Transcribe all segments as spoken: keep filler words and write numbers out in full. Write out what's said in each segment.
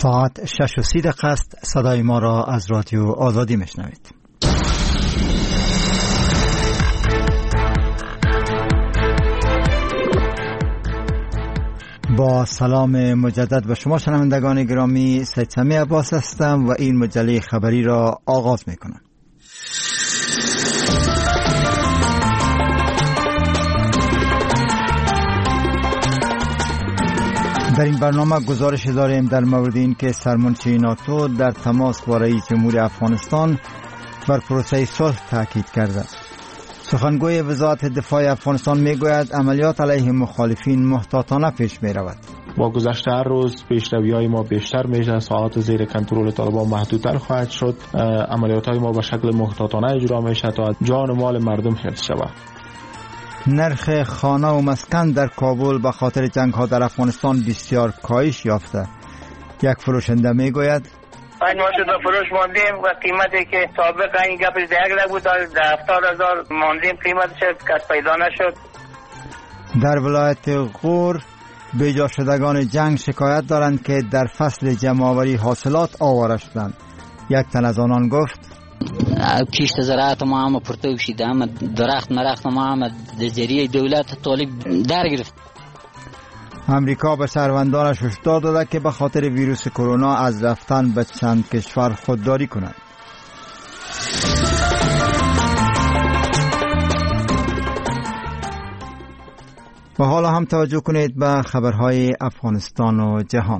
ساعت شش و سی دقیقه است. صدای ما را از رادیو آزادی میشنوید. با سلام مجدد به شما شنوندگان گرامی، سید سمی عباس هستم و این مجله خبری را آغاز میکنم. در این برنامه گزارش داریم در مورد این که سرمنشی ناتو در تماس با رئیس جمهور افغانستان بر پروسه صلح تاکید کرده. سخنگوی وزارت دفاع افغانستان میگوید عملیات علیه مخالفین محتاطانه پیش می رود. با گذشت هر روز پیشروی‌های ما بیشتر میشه، ساعات زیر کنترل طالبان محدودتر خواهد شد، عملیات‌های ما به شکل محتاطانه اجرا میشه تا جان و مال مردم حفظ شود. نرخ خانه و مسکن در کابل به خاطر جنگ‌ها در افغانستان بسیار کاهش یافته. یک فروشنده میگوید پنج ماه شد فروش ماندیم و قیمتی که سابق این گپش در یک لک بود در هفتاد هزار ماندیم، قیمتش کس پیدا نشد. در ولایت غور بیجا شدگان جنگ شکایت دارند که در فصل جمع‌آوری حاصلات آواره شدند. یک تن از آنان گفت کشت زراعت ما هم پرتو شد، اما درخت مرخت ما هم در ذریعه دولت طالب در گرفت. امریکا به شهروندانش هشدار داده که به خاطر ویروس کرونا از رفتن به چند کشور خودداری کنند. و حالا هم توجه کنید به خبرهای افغانستان و جهان.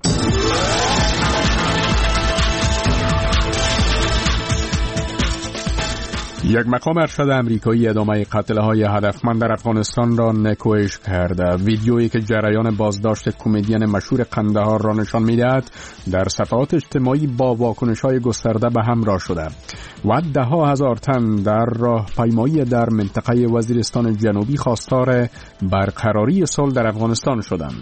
یک مقام ارشد امریکایی ادامه قتل‌های هدفمند در افغانستان را نکوهش کرده. ویدیویی که جریان بازداشت کمدین مشهور قندهار را نشان می‌دهد در صفحات اجتماعی با واکنش‌های گسترده به همراه شده و ده ها هزار تن در راهپیمایی در منطقه وزیرستان جنوبی خواستار برقراری صلح در افغانستان شدند.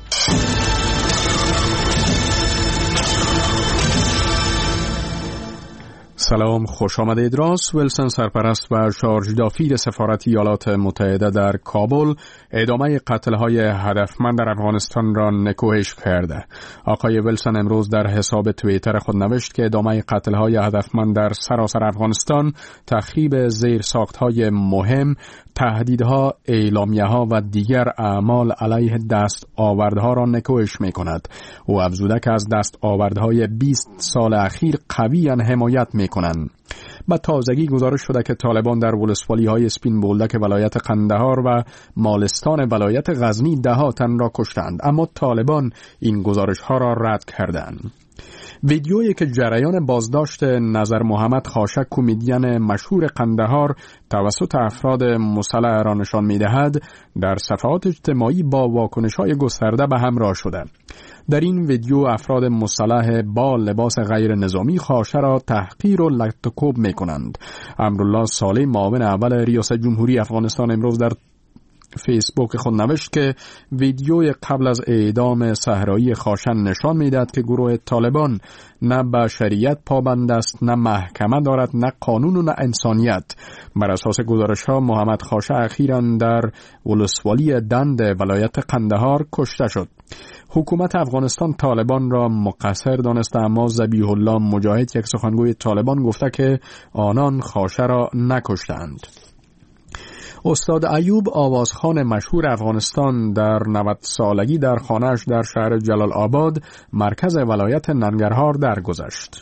سلام، خوش آمدید. راس ویلسون، سرپرست و شارژ دافیر سفارت ایالات متحده در کابل، ادامه قتل‌های هدفمند در افغانستان را نکوهش کرده. آقای ویلسون امروز در حساب توییتر خود نوشت که ادامه قتل‌های هدفمند در سراسر افغانستان تخریب زیرساخت‌های مهم، تهدیدها، اعلامیه‌ها و دیگر اعمال علیه دستاوردها را نکوهش می‌کند. او افزوده که از دستاوردهای بیست سال اخیر قویاً حمایت می‌کنند. با تازگی گزارش شده که طالبان در ولسوالی‌های سپین بولدک ولایت قندهار و مالستان ولایت غزنی ده ها تن را کشتند، اما طالبان این گزارش‌ها را رد کردند. ویدیویی که جریان بازداشت نظر محمد خاشک، کمدین مشهور قندهار، توسط افراد مسلح را نشان می‌دهد، در صفحات اجتماعی با واکنش‌های گسترده به همراه شده. در این ویدیو افراد مسلح با لباس غیر نظامی خاشه را تحقیر و لطم‌وکوب می‌کنند. امرالله صالح، معاون اول ریاست جمهوری افغانستان، امروز در فیسبوک خود نوشت که ویدیوی قبل از اعدام صحرایی خاشن نشان می‌دهد که گروه طالبان نه به شریعت پابند است، نه محکمه دارد، نه قانون و نه انسانیت. بر اساس گزارش‌ها محمد خاشه اخیراً در ولسوالی دند ولایت قندهار کشته شد. حکومت افغانستان طالبان را مقصر دانسته، اما ذبیح الله مجاهد، یک سخنگوی طالبان، گفته که آنان خاشه را نکشتند. استاد ایوب، آوازخوان مشهور افغانستان، در نود سالگی در خانه‌اش در شهر جلال آباد، مرکز ولایت ننگرهار درگذشت.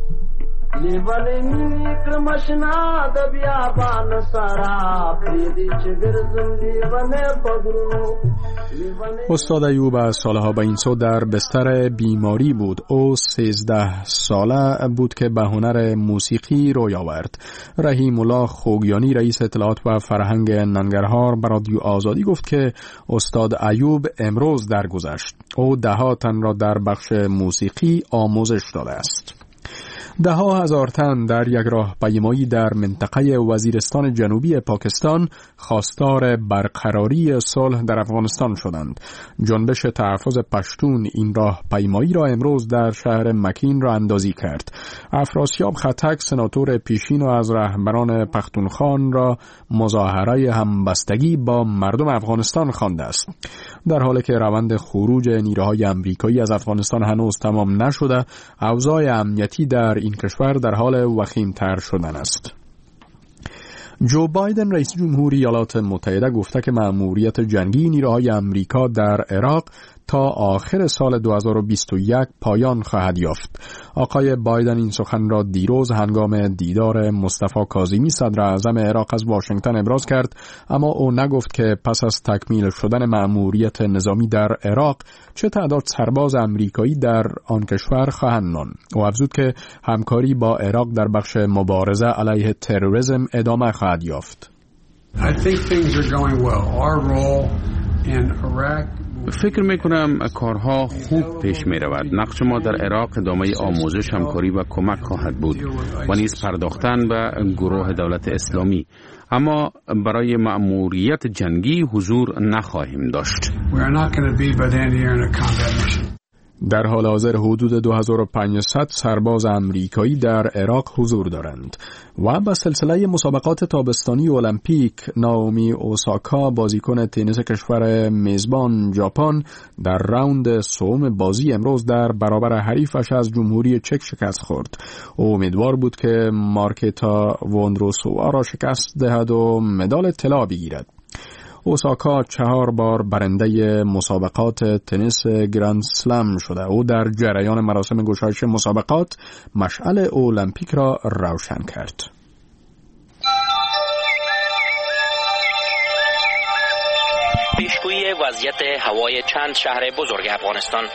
استاد ایوب از سالها به این سو در بستر بیماری بود. او سیزده ساله بود که به هنر موسیقی روی آورد. رحیم الله خوگیانی، رئیس اطلاعات و فرهنگ ننگرهار، به رادیو آزادی گفت که استاد ایوب امروز درگذشت. او ده ها تن را در بخش موسیقی آموزش داده است. ده ها هزار تن در یک راهپیمایی در منطقه وزیرستان جنوبی پاکستان خواستار برقراری صلح در افغانستان شدند. جنبش تحفظ پشتون این راهپیمایی را امروز در شهر مکین راه اندازی کرد. افراسیاب خطک سناتور پیشین و از رهبران پختونخوا را مظاهره همبستگی با مردم افغانستان خوانده است. در حالی که روند خروج نیروهای امریکایی از افغانستان هنوز تمام نشده، اوضاع امنیتی در این کشور در حال وخیم‌تر شدن است. جو بایدن رئیس جمهوری ایالات متحده گفته که مأموریت جنگی نیروهای امریکا در عراق تا آخر سال دو هزار و بیست و یک پایان خواهد یافت. آقای بایدن این سخن را دیروز هنگام دیدار مصطفی کاظمی صدر اعظم عراق از واشنگتن ابراز کرد، اما او نگفت که پس از تکمیل شدن مأموریت نظامی در عراق چه تعداد سرباز امریکایی در آن کشور خواهند ماند. او افزود که همکاری با عراق در بخش مبارزه علیه تروریسم ادامه خواهد یافت. I think things are going well. Our role in Iraq فکر میکنم کارها خوب پیش می رود. نقش ما در عراق ادامه آموزش، همکاری و کمک خواهد بود و نیز پرداختن به گروه دولت اسلامی، اما برای مأموریت جنگی حضور نخواهیم داشت. در حال حاضر حدود دو هزار و پانصد سرباز امریکایی در عراق حضور دارند. و با سلسله مسابقات تابستانی المپیک، نائومی اوساکا بازیکن تنیس کشور میزبان ژاپن در راوند سوم بازی امروز در برابر حریفش از جمهوری چک شکست خورد. او امیدوار بود که مارکتا وندروسووا را شکست دهد و مدال طلا بگیرد. اوساکا چهار بار برنده مسابقات تنیس گراند سلم شده. او در جریان مراسم گشایش مسابقات مشعل المپیک را روشن کرد. پیشگویی وضعیت هوای چند شهر بزرگ افغانستان.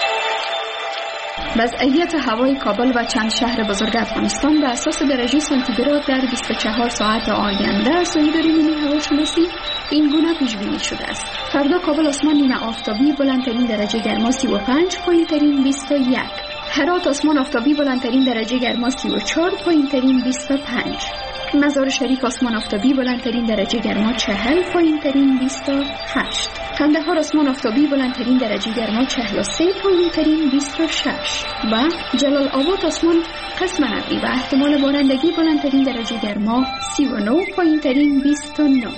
وضعیت هوای کابل و چند شهر بزرگ افغانستان به اساس درجه سانتیگراد در بیست و چهار ساعت آینده سوی نیروی هواشناسی این گونه پیش بینی شده است. فردا کابل آسمان نیمه آفتابی، بلندترین درجه گرما سی و پنج، پایین‌ترین بیست و یک. هرات آسمان آفتابی، بلندترین درجه گرما سی و چهار، پایین‌ترین بیست و پنج. مزار شریف آسمان آفتابی، بلندترین درجه گرما چهل، پایین‌ترین بیست و هشت. قندهار آسمان آفتابی، بلندترین درجه گرما چهل و سه، پایین‌ترین بیست و شش. و جلال آباد آسمان قسم ابری و احتمال بارندگی، بلندترین درجه گرما سی و نه، پایین‌ترین بیست و نه.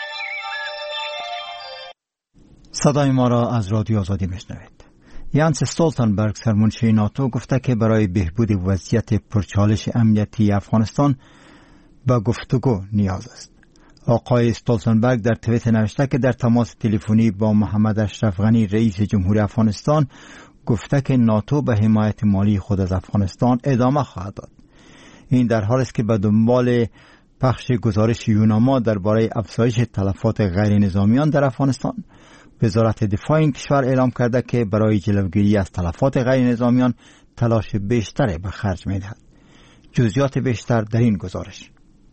صدای ما را از رادیو آزادی میشنوید. یانس استولتنبرگ سرمنشی ناتو گفته که برای بهبود وضعیت پرچالش امنیتی افغانستان به گفتگو نیاز است. آقای استولتنبرگ در توییت نوشته که در تماس تلفنی با محمد اشرف غنی رئیس جمهوری افغانستان گفته که ناتو به حمایت مالی خود از افغانستان ادامه خواهد داد. این در حالی است که به دنبال پخش گزارش یوناما درباره افزایش تلفات غیر نظامیان در افغانستان، وزارت دفاع این کشور اعلام کرده که برای جلوگیری از تلفات غیر نظامیان تلاش بیشتری به خرج می‌دهد. جزئیات بیشتر در این گزارش.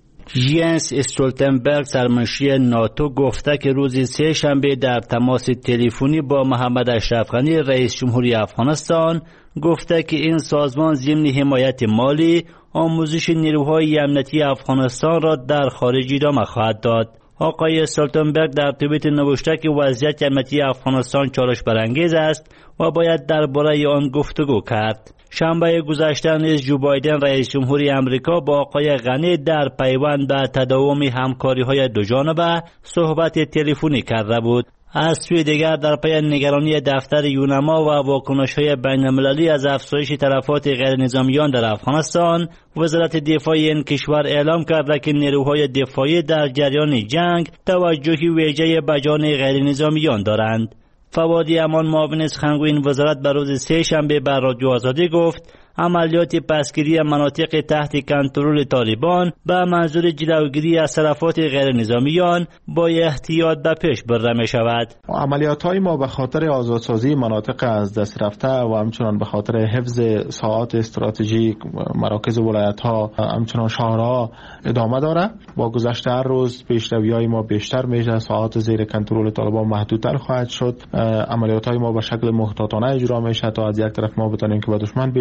ینس استولتنبرگ سرمنشی ناتو گفته که روز سه شنبه در تماس تلفنی با محمد اشرف غنی رئیس جمهوری افغانستان گفته که این سازمان ضمن حمایت مالی آموزش نیروهای امنیتی افغانستان را در خارج ادامه خواهد داد. آقای استولتنبرگ در توییت نوشته که وضعیت امنیتی افغانستان چالش برانگیز است و باید درباره آن گفتگو کرد. شنبه گذشته نیز جو بایدن رئیس جمهوری آمریکا با آقای غنی در پیوند به تداوم همکاری‌های دوجانبه صحبت تلفنی کرده بود. از سوی دیگر در پی نگرانی دفتر یوناما و واکنش‌های بین‌المللی از افزایش تلفات غیر نظامیان در افغانستان، وزارت دفاع این کشور اعلام کرده که نیروهای دفاعی در جریان جنگ توجهی ویژه به جان غیر نظامیان دارند. فوادی امان معاون سخنگوی این وزارت بر روز سه شنبه بر رادیو آزادی گفت عملیات پسگیری مناطق تحت کنترل طالبان به منظور جلوگیری از تلفات غیر نظامیان با احتیاط به پیش برده می شود. عملیات های ما به خاطر آزادسازی مناطق از دست رفته و همچنان به خاطر حفظ ساحات استراتژیک مراکز ولایت ها همچنان شهرها ادامه داره. با گذشت هر روز پیشروی های ما بیشتر میشه، ساحات زیر کنترل طالبان محدودتر خواهد شد. عملیات های ما به شکل محتاطانه اجرا میشه تا از یک طرف ما بتونیم که به دشمن بیشترین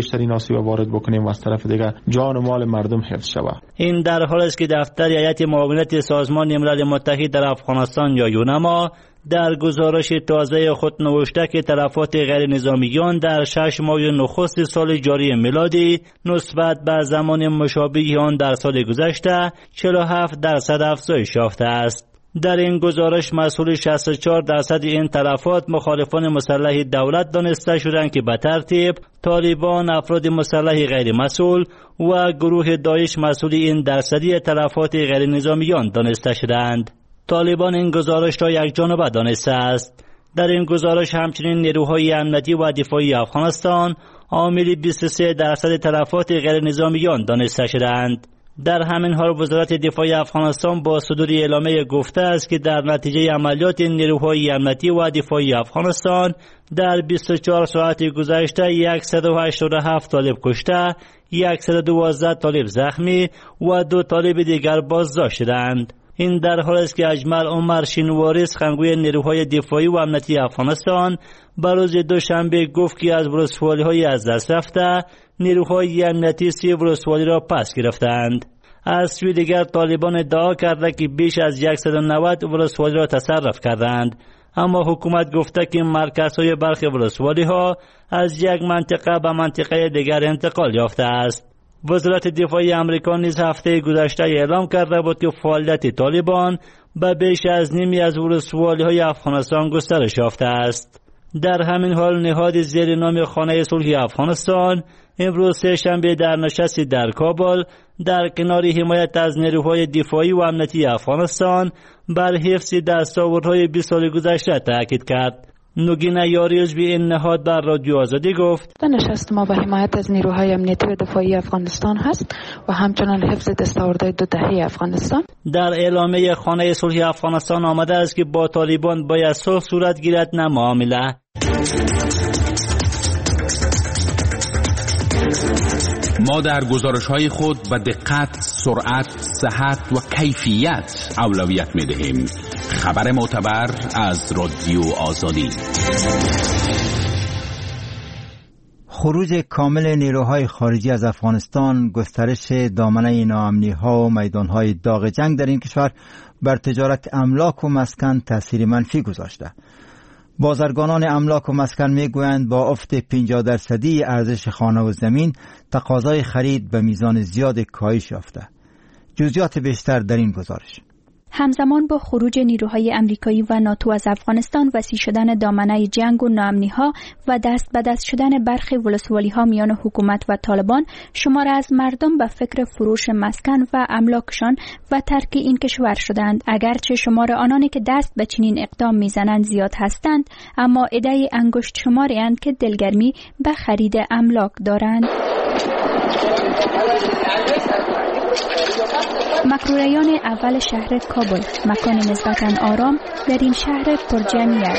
آسیب وارد بکنیم و از طرف دیگه جان و مال مردم حفظ شود. این در حالی است که دفتر هیئت معاونت سازمان ملل متحد در افغانستان یا یونما در گزارش تازه خود نوشته که تلفات غیر نظامیان در شش ماه نخست سال جاری میلادی نسبت به زمان مشابه آن در سال گذشته چهل و هفت درصد افزایش یافته است. در این گزارش مسئول شصت و چهار درصد این تلفات مخالفان مسلح دولت دانسته شدند که به ترتیب طالبان، افراد مسلح غیر مسئول و گروه داعش مسئول این درصدی تلفات غیر نظامیان دانسته شدند. طالبان این گزارش را یک جانبه دانسته است. در این گزارش همچنین نیروهای امنیتی و دفاعی افغانستان عامل بیست و سه درصد تلفات غیر نظامیان دانسته شدند. در همین حال وزارت دفاع افغانستان با صدور اعلامیه گفته است که در نتیجه عملیات نیروهای امنیتی و دفاعی افغانستان در بیست و چهار ساعت گذشته صد و هشتاد و هفت طالب کشته، صد و دوازده طالب زخمی و دو طالب دیگر بازداشت شدند. این در حالی است که اجمل عمر شینواری سخنگوی نیروهای دفاعی و امنیتی افغانستان به روز دوشنبه گفت که از ولسوالی‌های از دست رفته نیروهای امنیتی سی ولسوالی را پس گرفتند. از سوی دیگر طالبان ادعا کرده که بیش از صد و نود ولسوالی را تصرف کردند، اما حکومت گفته که مرکزهای برخی ولسوالی‌ها از یک منطقه به منطقه دیگر انتقال یافته است. وزارت دفاعی امریکا نیز هفته گذشته اعلام کرده بود که فعالیت طالبان به بیش از نیمی از ولسوالی‌های افغانستان گسترش یافته است. در همین حال نهاد زیر نام خانه صلح افغانستان امروز سه‌شنبه در نشستی در کابل در کنار حمایت از نیروهای دفاعی و امنیتی افغانستان بر حفظ دستاوردهای بیست سال گذشته تاکید کرد. نگین یاری عضو این نهاد بر رادیو آزادی گفت: نشست ما به حمایت از نیروهای امنیتی و دفاعی افغانستان هست و همچنان حفظ دستاوردهای دو دهه افغانستان. در اعلامیه خانه صلح افغانستان آمده است که با طالبان باید صلح صورت گیرد نه معامله. ما در گزارش‌های خود به دقت، سرعت، صحت و کیفیت اولویت می‌دهیم. خبر معتبر از رادیو آزادی. خروج کامل نیروهای خارجی از افغانستان، گسترش دامنه ناامنی‌ها و میدان‌های داغ جنگ در این کشور بر تجارت املاک و مسکن تأثیر منفی گذاشته. بازرگانان املاک و مسکن میگویند با افت پنجاه درصدی ارزش خانه و زمین تقاضای خرید به میزان زیاد کاهش یافته. جزئیات بیشتر در این گزارش. همزمان با خروج نیروهای امریکایی و ناتو از افغانستان، وسیع شدن دامنه جنگ و ناامنی‌ها و دست به دست شدن برخی ولسوالی‌ها میان حکومت و طالبان، شمار از مردم به فکر فروش مسکن و املاکشان و ترک این کشور شدند. اگرچه شمار آنانی که دست به چنین اقدام میزنند زیاد هستند، اما عده انگشت شماری اند که دلگرمی به خرید املاک دارند. مکروریان اول شهر کابل، مکان نسبتاً آرام در این شهر پرجمعیت.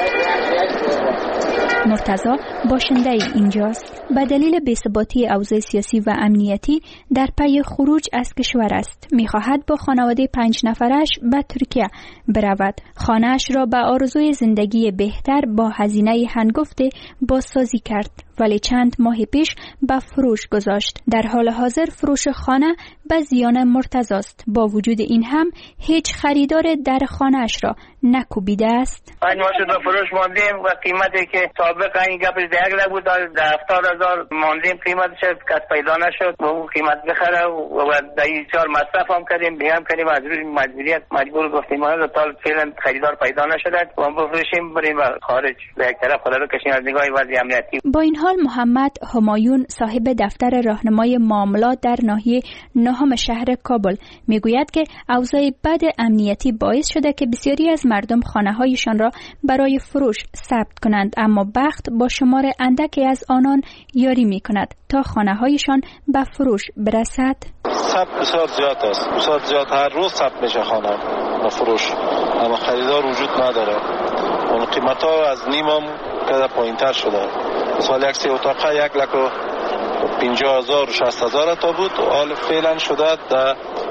مرتضی باشنده اینجاست. به دلیل بی‌ثباتی اوضاع سیاسی و امنیتی در پی خروج از کشور است. می‌خواهد با خانواده پنج نفرش به ترکیه برود. خانه‌اش را به آرزوی زندگی بهتر با هزینه هنگفت بازسازی کرد، ولی چند ماه پیش به فروش گذاشت. در حال حاضر فروش خانه به زیان مرتضی است. با وجود این هم هیچ خریدار در خانه‌اش را نکوبیده است. پنج ماه شد به فروش ماندیم و قیمتی که سابقا این گپش در یک بود در هفتاد هزار ماندیم قیمتش، کس پیدا نشد با اون قیمت بخره و در این چهار مصرف هم کردیم، دیگه هم کردیم، از روی مجبوریت مجبور گفتیم ما تا فعلا خریدار پیدا نشده و ما بفروشیم بریم خارج به یک طرف خدا رو کشیم از نگاه وضع امنیتی. با این حال محمد همایون صاحب دفتر راهنمای معاملات در ناحیه نهم شهر کابل میگوید که اوضاع بد امنیتی باعث شده که بسیاری از مردم خانه‌هایشان را برای فروش ثبت کنند، اما بخت با شمار اندکی از آنان یاری می‌کند تا خانه‌هایشان به فروش برسد. ثبت بسیار زیاد است، بسیار زیاد، هر روز ثبت میشه خانه به فروش، اما خریدار وجود نداره. اون قیمت‌ها از نیم هم کده پایین‌تر شده. مثلا یک سه اتاقه یک لک و پنجاه هزار و شصت هزار تا بود، حال فعلا شده در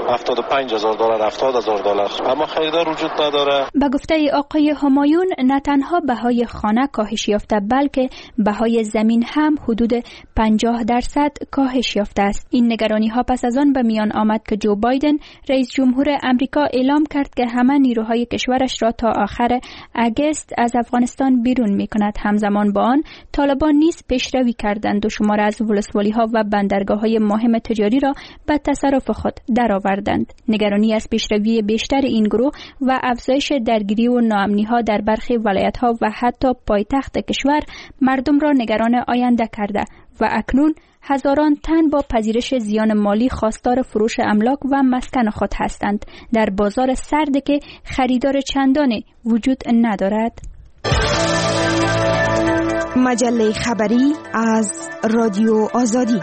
هفتاد و پنج هزار دلار، هفتاد هزار دلار، اما خریدار وجود نداره. به گفته آقای همایون نه تنها بهای خانه کاهش یافته بلکه بهای زمین هم حدود پنجاه درصد کاهش یافته است. این نگرانی ها پس از آن به میان آمد که جو بایدن رئیس جمهور امریکا اعلام کرد که همه نیروهای کشورش را تا آخر اگست از افغانستان بیرون می کند. همزمان با آن طالبان نیز پیشروی کردند و شمار از ولسوالی ها و بندرگاه های مهم تجاری را به تصرف خود درآوردند. نگرانی از پیشروی بیشتر این گروه و افزایش درگیری و ناامنی ها در برخی ولایت ها و حتی پایتخت کشور مردم را نگران آینده کرده و اکنون هزاران تن با پذیرش زیان مالی خواستار فروش املاک و مسکن خود هستند در بازار سرد که خریدار چندانی وجود ندارد. مجله خبری از رادیو آزادی.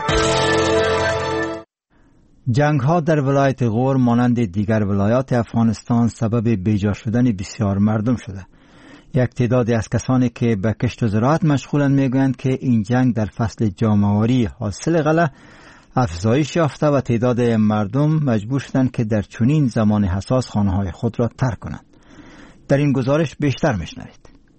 جنگ ها در ولایت غور مانند دیگر ولایات افغانستان سبب بیجا شدن بسیار مردم شده. یک تعدادی از کسانی که به کشت و زراعت مشغولند میگویند که این جنگ در فصل جامه‌آوری حاصل غله افزایش یافته و تعداد مردم مجبور شدند که در چنین زمان حساس خانه‌های خود را ترک کنند. در این گزارش بیشتر میشنوید.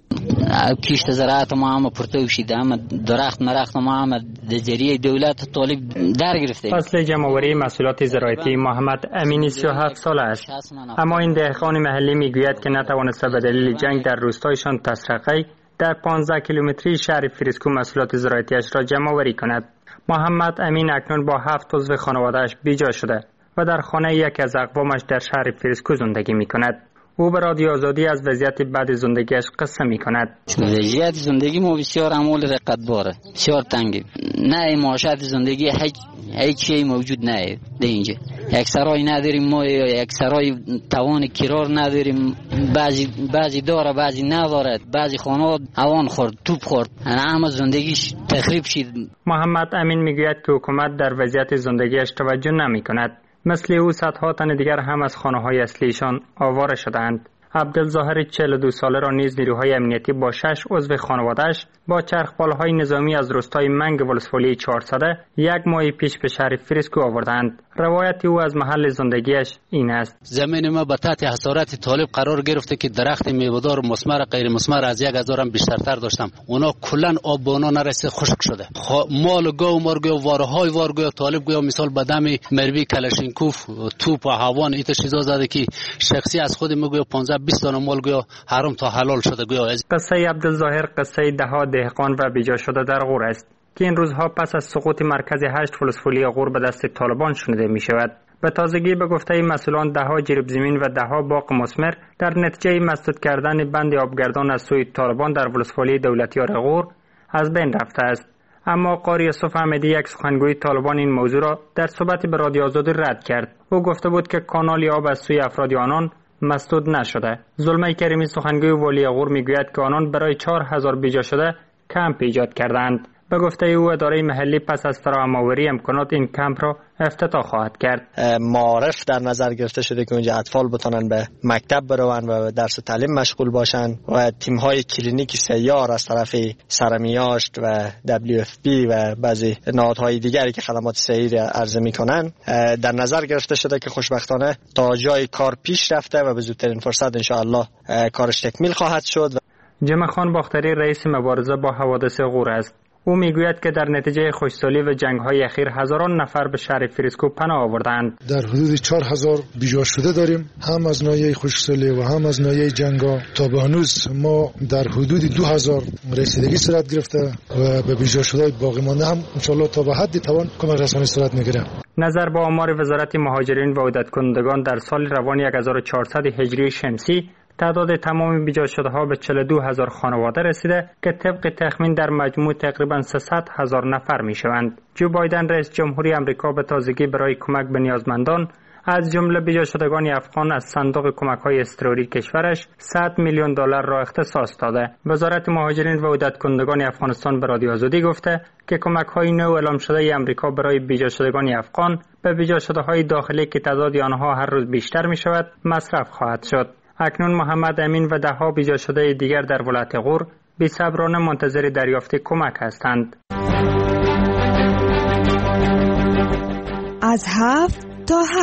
کشت زراعت ما هم پرتو شده، اما درخت مرخت ما هم در ذریعه دولت طالب در گرفته. فصل جمع‌آوری محصولات زراعتی محمد امینی سی و هفت ساله است، اما این دهقان محلی میگوید که نتوانسته به دلیل جنگ در روستایشان تسرقی در پانزده کیلومتری شهر فریسکو محصولات زراعتیش را جمع‌آوری کند. محمد امین اکنون با هفت عضو خانواده‌اش بیجا شده و در خانه یکی از اقوامش در شهر فریسکو زندگی می‌کند. او به رادیو آزادی از وضعیت بعد زندگیش قصه می کند. وضعیت زندگی ما بسیار عمول رقتباره، بسیار تنگه. نه معاشات زندگی هیچ هیچ چیزی موجود نه در اینجا. یک سرای نداریم ما، یک سرای توان کرار نداریم. بعضی بعضی داره بعضی نداره. بعضی خانه اوان خورد، توپ خورد. همه زندگیش تخریب شد. محمد امین میگوید که حکومت در وضعیت زندگیش توجه نمی کند. مثل او صدها تن دیگر هم از خانه‌های اصلیشان آواره شدند. عبدالظاهر چهل و دو ساله را نیز نیروهای امنیتی با شش عضو خانواده‌اش با چرخبال‌های نظامی از روستای منگ ولسوالی چهارصد یک ماه پیش به شهر فریسکو آوردند. روایت او از محل زندگیش این است: زمین ما به تحت حصارت طالب قرار گرفته که درخت میوه‌دار مثمر غیر مثمر از یک هزار هم بیشترتر داشتم. اونا کلاً آب به اونا نرسید، خشک شده. مال گاو مرگو وارهای وارگو طالب گویا مثال به دم مربی کلاشینکوف توپ و هوان ایت چیزا زده که شخصی از خود میگویا پانزده بیست تا مال گویا حرام تا حلال شده. گویا قصه عبدالظاهر قصه ده دهقان و بیجا شده در غور است که این روزها پس از سقوط مرکز هشت ولسوالی غور به دست طالبان شنیده می شود. به تازگی به گفته مسئولان دهها جریب زمین و دهها باغ مثمر در نتیجه مسدود کردن بند آبگردان از سوی طالبان در ولسوالی دولتیار غور از بین رفته است. اما قاری یوسف احمدی، یک سخنگوی طالبان، این موضوع را در صحبت به رادیو آزادی رد کرد. او گفته بود که کانال آب از سوی افراد آنان مسدود نشده. زلمه کریمی، سخنگوی والی غور، میگوید که آنان برای چهار هزار بیجا شده کمپ ایجاد کردند. به گفته او اداره محلی پس از فراهم‌آوری امکانات این کمپ را افتتاح خواهد کرد. معارف در نظر گرفته شده که اونجا اطفال بتونن به مکتب بروند و به درس و تعلیم مشغول باشند و تیم‌های کلینیکی سیار از طرف سرمیاشت و دبلیو اف پی و بعضی نهادهای دیگری که خدمات صحی عرضه می‌کنند در نظر گرفته شده که خوشبختانه تا جای کار پیش رفته و به زودترین فرصت ان شاء الله کارش تکمیل خواهد شد. جمع خان باختری رئیس مبارزه با حوادث غور است. او میگوید که در نتیجه خشکسالی و جنگ‌های اخیر هزاران نفر به شهر فریسکو پناه آوردند. در حدود چهار هزار بیجا شده داریم، هم از ناحیه خشکسالی و هم از ناحیه جنگ‌ها. تا به هنوز ما در حدود دو هزار رسیدگی صورت گرفته و به بیجا شده باقی مانده هم ان شاء الله تا به حدی توان کمک رسانی صورت میگیره. نظر به آمار وزارت مهاجرین و عودت کنندگان در سال روان هزار و چهارصد هجری شمسی تعداد تمام بیجا شده ها به چهل و دو هزار خانواده رسیده که طبق تخمین در مجموع تقریبا سیصد هزار نفر می شوند. جو بایدن رئیس جمهوری آمریکا به تازگی برای کمک به نیازمندان از جمله بیجا شدگان افغان از صندوق کمک‌های اضطراری کشورش صد میلیون دلار را اختصاص داده. وزارت مهاجرین و عودت کنندگان افغانستان به رادیو آزادی گفته که کمک‌های نو اعلام شده آمریکا برای بیجا شدگان افغان به بیجا شده‌های داخلی که تعداد آنها هر روز بیشتر می شود مصرف خواهد شد. اکنون محمد امین و دهها بیجا شده دیگر در ولایت غور بی‌صبرانه منتظر دریافت کمک هستند. از هفت تا هفت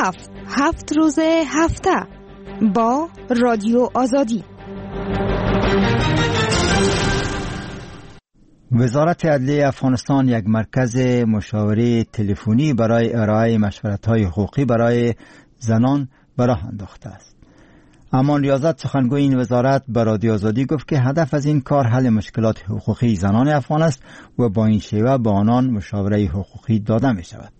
هفت روز هفته با رادیو آزادی. وزارت عدلیه افغانستان یک مرکز مشاوره تلفنی برای ارائه مشورت‌های حقوقی برای زنان به راه انداخته است. امان ریاضت سخنگوی این وزارت به رادیو آزادی گفت که هدف از این کار حل مشکلات حقوقی زنان افغان است و با این شیوه به آنان مشاوره حقوقی داده می شود.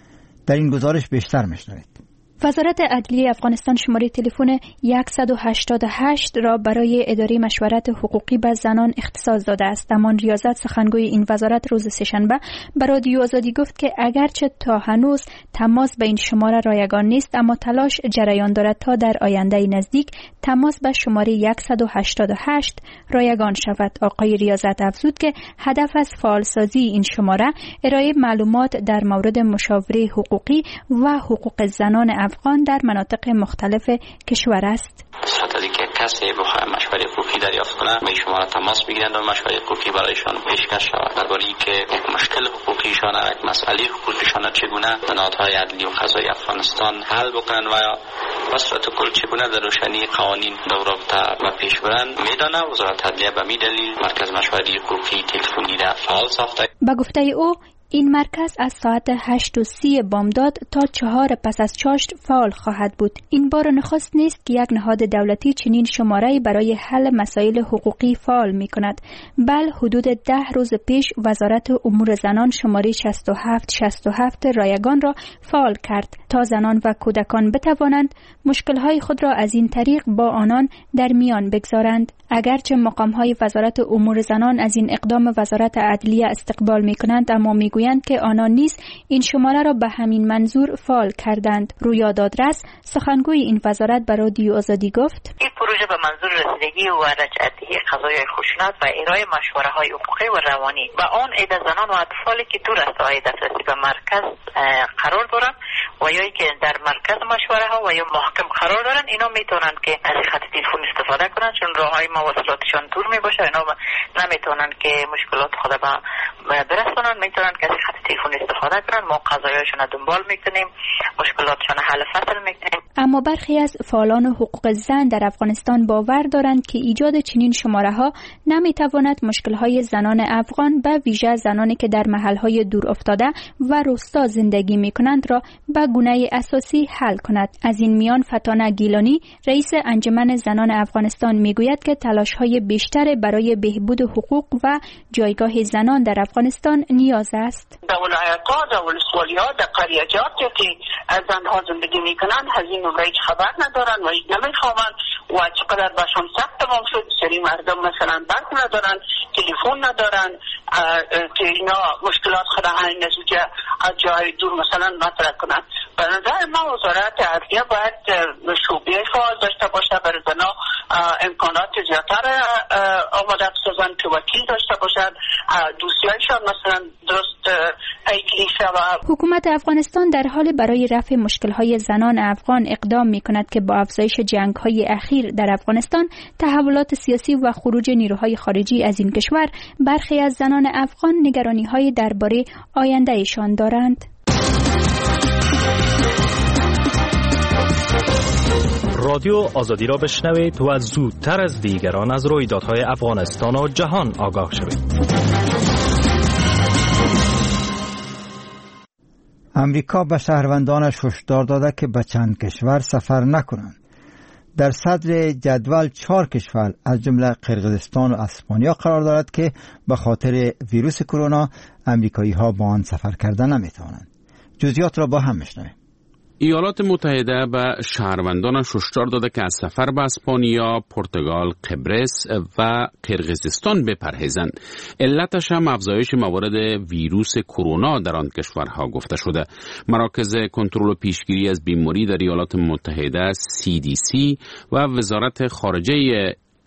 در این گزارش بیشتر می‌شنوید. وزارت عدلیه افغانستان شماره تلفن صد و هشتاد و هشت را برای اداره مشورت حقوقی به زنان اختصاص داده است. امان ریاضت سخنگوی این وزارت روز سه‌شنبه به رادیو آزادی گفت که اگرچه تا هنوز تماس به این شماره رایگان نیست، اما تلاش جریان دارد تا در آینده نزدیک تماس به شماره صد و هشتاد و هشت رایگان شود. آقای ریاضت افزود که هدف از فعالسازی این شماره ارائه معلومات در مورد مشاوره حقوقی و حقوق زنان افغان در مناطق مختلف کشور است. صورتی که کسی بخواه مشوره حقوقی دریافت کنه به شماره تماس میگیرند و مشوره حقوقی برایشان پیشکش شود درباره اینکه مشکل حقوقیشان و مسئله حقوقیشان چگونه نهادهای عدلی و قضایی افغانستان حل بکنند و به صورت کل چگونه در روشنی قوانین در رابطه و پیش برند میدانه. وزارت عدلیه به می دلیل مرکز مشوره حقوقی تلفنی را فعال ساخته. به گفته او این مرکز از ساعت هشت و سی بامداد تا چهار پس از چاشت فعال خواهد بود. این بار نخست نیست که یک نهاد دولتی چنین شماره‌ای برای حل مسائل حقوقی فعال می کند. بل حدود ده روز پیش وزارت امور زنان شماره شصت و هفت شصت و هفت رایگان را فعال کرد تا زنان و کودکان بتوانند مشکل‌های خود را از این طریق با آنان در میان بگذارند. اگرچه مقام‌های وزارت امور زنان از این اقدام وزارت عدلیه استقبال می‌کنند، اما می‌گویند که آنان نیز این شماره را به همین منظور فعال کردند. رویا دادرس سخنگوی این وزارت به رادیو آزادی گفت: این پروژه به منظور رسیدگی و رجعتی قضای خشونت و ارائه مشوره‌های حقوقی و روانی به آن عده زنان و اطفالی که دور از ساحه دسترسی به مرکز قرار دارند و یا که در مرکز مشوره‌ها و یا محکم قرار دارند، اینا میتونند که از خط تلفن استفاده کنند، چون راههای مواصلاتشان دور میباشه. اینا نمیتونند که مشکلات خود به برسونن، میتونند که از خط تلفن استفاده کنند. ما قضایاشون رو دنبال میکنیم، مشکلاتشون حل فصل میکنیم. اما برخی از فعالان حقوق زن در افغانستان باور دارند که ایجاد چنین شماره ها نمیتواند مشکل های زنان افغان به ویژه زنانی که در محل های دور افتاده و روستا زندگی میکنند را به گونه اساسی حل کند. از این میان فتانه گیلانی رئیس انجمن زنان افغانستان میگوید که تلاش های بیشتر برای بهبود حقوق و جایگاه زنان در افغانستان نیاز است. در ولایت‌ها، در ولسوالی‌ها، در قریه‌جاتی که زنها زندگی میکنند از این هیچ خبر ندارن و هیچ نمیفهمند و چقدر باشون سخت تمام شد. سری مردم مثلا برق ندارن، تلفن ندارن که اینا مشکلات خود همین نتیجه از جای دور مثلا مطرح کنند. به نظر ما وزارت عدلیه باید شعبه فعال داشته باشه، برای زنها امکانات زیادتر آماده بسازن که وکیل داشته باشد، دوسیایشان مثلا درست پیگیری شود. حکومت افغانستان در حال برای رفع مشکل‌های زنان افغان اقدام می‌کند که با افزایش جنگ‌های اخیر در افغانستان، تحولات سیاسی و خروج نیروهای خارجی از این کشور، برخی از زنان افغان نگرانی‌های درباره آینده‌شان دارند. رادیو آزادی را بشنوید و زودتر از دیگران از رویدادهای افغانستان و جهان آگاه شوید. امریکا به شهروندانش هشدار داده که به چند کشور سفر نکنند. در صدر جدول چهار کشور از جمله قرقیزستان و اسپانیا قرار دارد که به خاطر ویروس کرونا امریکایی ها با آن سفر کردن نمیتوانند. جزئیات را با هم میشنویم. ایالات متحده به شهروندانش هشدار داده که از سفر به اسپانیا، پرتغال، قبرس و قرقیزستان بپرهیزند. علتش هم افزایش موارد ویروس کرونا در آن کشورها گفته شده. مراکز کنترل و پیشگیری از بیماری در ایالات متحده سی دی سی و وزارت خارجه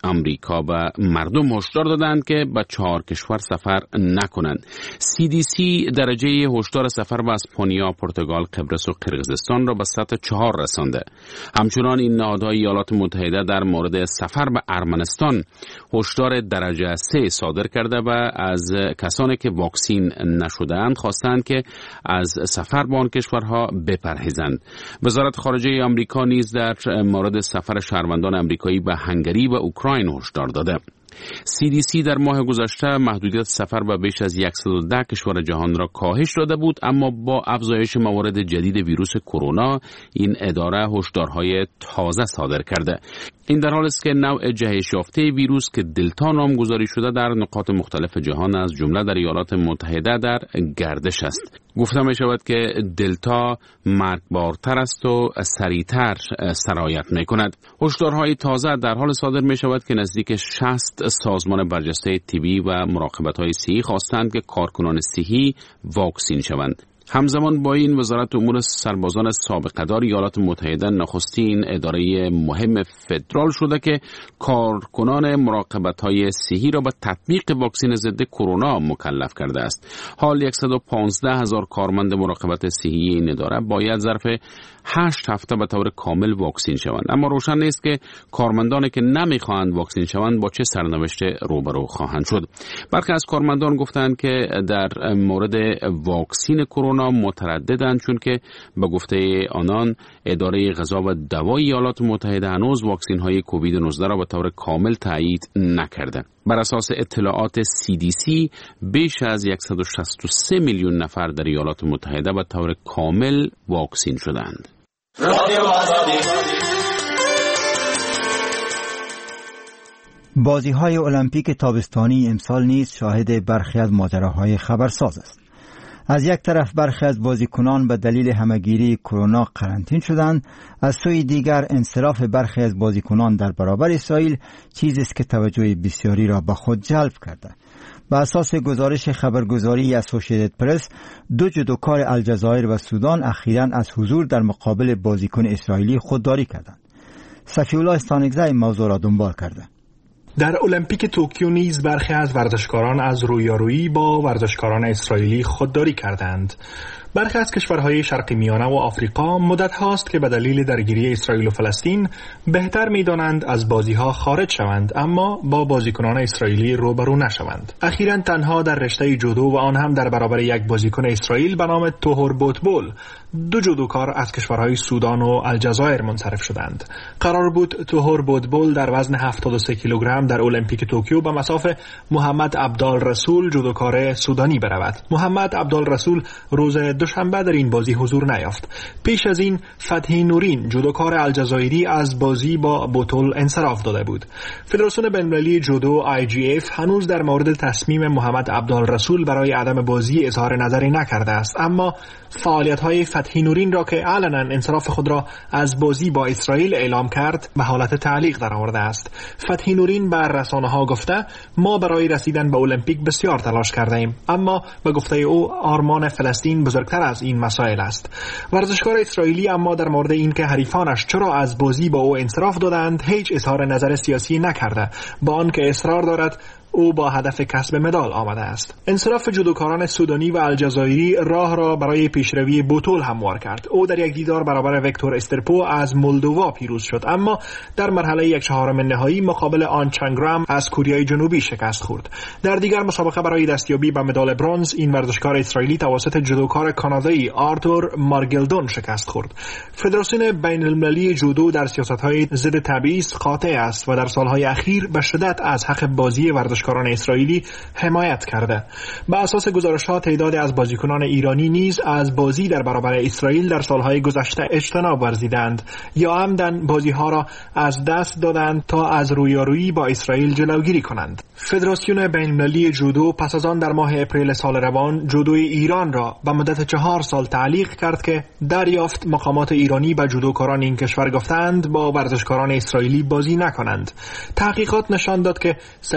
امریکا و مردم هشدار دادند که به چهار کشور سفر نکنند. سی دی سی درجه هشدار سفر به اسپانیا، پرتغال، قبرس و قرقیزستان را به سطح چهار رسانده. همچنان این نهادهای ایالات متحده در مورد سفر به ارمنستان هشدار درجه سه صادر کرده و از کسانی که واکسین نشده‌اند خواستند که از سفر به آن کشورها بپرهیزند. وزارت خارجه آمریکا نیز در مورد سفر شهروندان آمریکایی به هنگری و اوکراین هشدار داده. سی دی سی در ماه گذشته محدودیت سفر به بیش از صد و ده کشور جهان را کاهش داده بود، اما با افزایش موارد جدید ویروس کرونا این اداره هشدارهای تازه صادر کرده. این در حالی است که نوع جهش یافته ویروس که دلتا نامگذاری شده در نقاط مختلف جهان از جمله در ایالات متحده در گردش است. گفته می شود که دلتا مرگبارتر است و سریعتر سرایت می کند. هشدارهای تازه در حال صادر می شود که نزدیک شصت سازمان برجسته طبی و مراقبت‌های صحی خواستند که کارکنان صحی واکسین شوند. همزمان با این وزارت امور سربازان سابقه‌دار ایالات متحده نخستین اداره مهم فدرال شده که کارکنان مراقبت‌های صحی را به تطبیق واکسن ضد کرونا مکلف کرده است. حال صد و پانزده هزار کارمند مراقبت صحی این اداره باید ظرف هشت هفته به طور کامل واکسین شوند، اما روشن نیست که کارمندانی که نمیخواهند واکسین شوند با چه سرنوشتی روبرو خواهند شد. برخی از کارمندان گفتند که در مورد واکسین کرونا مترددند، چون که به گفته آنان اداره غذا و دوا ایالات متحده هنوز واکسین های کووید نوزده را به طور کامل تایید نکرده. بر اساس اطلاعات سی دی سی بیش از صد و شصت و سه میلیون نفر در ایالات متحده به طور کامل واکسین شدند. بازی‌های المپیک تابستانی امسال نیز شاهد برخی از ماجراهای خبرساز است. از یک طرف برخی از بازیکنان به دلیل همهگیری کرونا قرنطین شدند، از سوی دیگر انصراف برخی از بازیکنان در برابر اسرائیل چیزی است که توجه بسیاری را به خود جلب کرده. به اساس گزارش خبرگزاری اسوسییتد پرس، دو جودوکار الجزایر و سودان اخیراً از حضور در مقابل بازیکن اسرائیلی خودداری کردند. صفی‌الله استانگزی این موضوع را دنبال کرده. در المپیک توکیو نیز برخی از ورزشکاران از رویارویی با ورزشکاران اسرائیلی خودداری کردند. برخی از کشورهای شرق میانه و آفریقا مدت هاست که به دلیل درگیری اسرائیل و فلسطین بهتر می‌دانند از بازی‌ها خارج شوند، اما با بازیکنان اسرائیلی روبرو نشوند. اخیراً تنها در رشته جودو و آن هم در برابر یک بازیکن اسرائیل به نام توهور بوتبول دو جودوکار از کشورهای سودان و الجزایر منصرف شدند. قرار بود توهور بوتبول در وزن هفتاد و سه کیلوگرم در المپیک توکیو به مصاف محمد عبدالرسول جودوکار سودانی برود. محمد عبدالرسول روز دوشنبه در این بازی حضور نیافت. پیش از این فتحی نورین جودوکار الجزایری از بازی با بوتول انصراف داده بود. فدراسیون بین‌المللی جودو آی جی اف هنوز در مورد تصمیم محمد عبدالرسول برای عدم بازی اظهار نظری نکرده است، اما فعالیت‌های فتحی نورین را که علنا انصراف خود را از بازی با اسرائیل اعلام کرد به حالت تعلیق درآورده است. فتحی نورین بر رسانه‌ها گفته ما برای رسیدن به المپیک بسیار تلاش کردیم، اما به گفته او آرمان فلسطین بزرگتر از این مسائل است. ورزشکار اسرائیلی اما در مورد اینکه حریفانش چرا از بازی با او انصراف دادند هیچ اظهار نظر سیاسی نکرده، با آنکه اصرار دارد او با هدف کسب مدال آمده است. انصراف جودوکاران سودانی و الجزایری راه را برای پیشروی بوتول هموار کرد. او در یک دیدار برابر ویکتور استرپو از مولدووا پیروز شد، اما در مرحله یک چهارم نهایی مقابل آن چنگرام از کوریای جنوبی شکست خورد. در دیگر مسابقه برای دستیابی به مدال برنز این ورزشکار اسرائیلی توسط جودوکار کانادایی آرتور مارگلدون شکست خورد. فدراسیون بین‌المللی جودو در سیاست‌های ضد تبعیض قاطع است و در سال‌های اخیر به شدت از حق بازی ورزشکاران اسرائیلی حمایت کرده. به اساس گزارش‌ها تعدادی از بازیکنان ایرانی نیز از بازی در برابر اسرائیل در سال‌های گذشته اجتناب ورزیدند یا عمدن بازی‌ها را از دست دادند تا از رویارویی با اسرائیل جلوگیری کنند. فدراسیون بین‌المللی جودو پس از آن در ماه اپریل سال روان جودوی ایران را به مدت چهار سال تعلیق کرد که دریافت مقامات ایرانی به جودوکاران این کشور گفتند با ورزشکاران اسرائیلی بازی نکنند. تحقیقات نشان داد که سعید مولا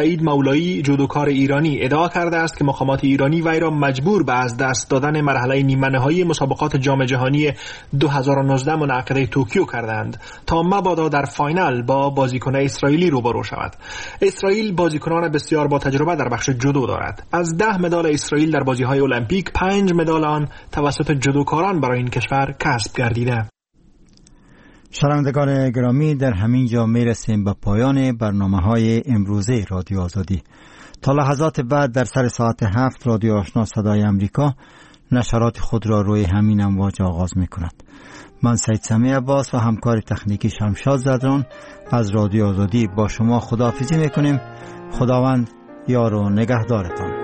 اولایی جودوکار ایرانی ادعا کرده است که مقامات ایرانی وی را مجبور به از دست دادن مرحله نیمه نهایی مسابقات جام جهانی دو هزار و نوزده منعقده توکیو کردند تا مبادا در فاینال با بازیکن اسرائیلی روبرو شود. اسرائیل بازیکنان بسیار با تجربه در بخش جودو دارد. از ده مدال اسرائیل در بازی‌های المپیک، پنج مدال آن توسط جودوکاران برای این کشور کسب گردیده. شنوندگان گرامی، در همین جا میرسیم به پایان برنامه‌های امروزه رادیو آزادی. تا لحظات بعد در سر ساعت هفت رادیو آشنا صدای امریکا نشرات خود را روی همین امواج آغاز می‌کند. من سید سمیع عباس و همکار تکنیکی شمشاد زدران از رادیو آزادی با شما خداحافظی می‌کنیم. خداوند یار و نگهدارتان.